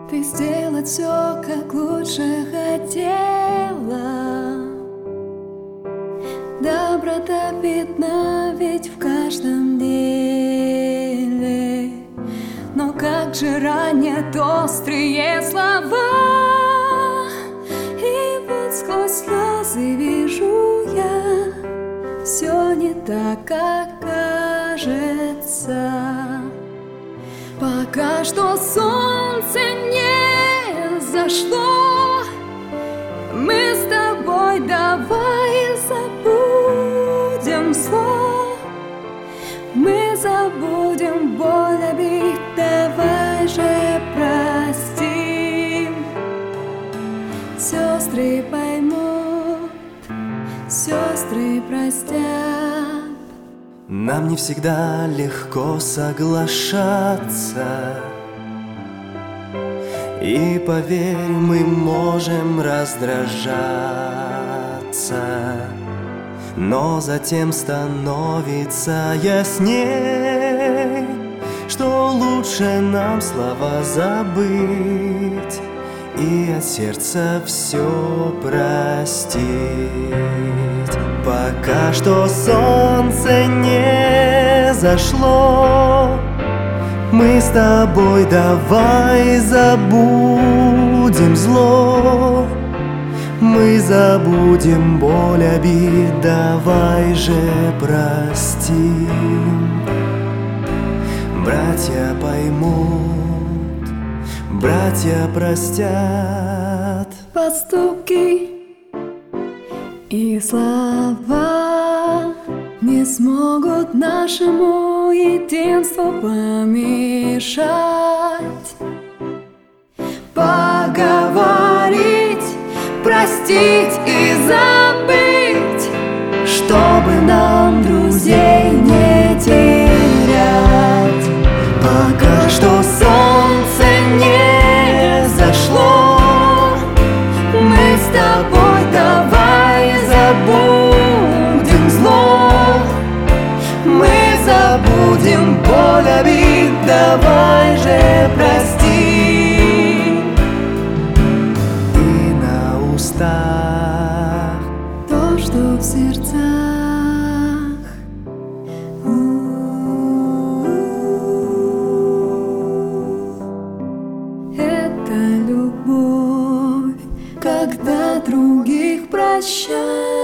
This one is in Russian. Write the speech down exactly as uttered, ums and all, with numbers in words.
Ты сделать все, как лучше хотела. Доброта видна ведь в каждом деле. Но как же ранят острые слова, и вот сквозь слезы вижу я, все не так, как кажется. Пока что солнце не зашло, мы с тобой давай забудем зло. Мы забудем боль, обид, давай же простим. Сестры поймут, сестры простят. Нам не всегда легко соглашаться, и поверь, мы можем раздражаться, но затем становится ясней, что лучше нам слова забыть и от сердца все простить. Пока что солнце не зашло, мы с тобой давай забудем зло. Мы забудем боль, обид, давай же простим. Братья поймут, братья простят. Поступки и слова не смогут нашему единству помешать. Поговорить, простить и забыть, чтобы нам друзей не терять. Пока что солнце не зашло, мы с тобой давай забудем зло. Мы забудем боль, обид, давай же простим. И на устах то, что в сердцах. Это любовь, когда других прощаешь.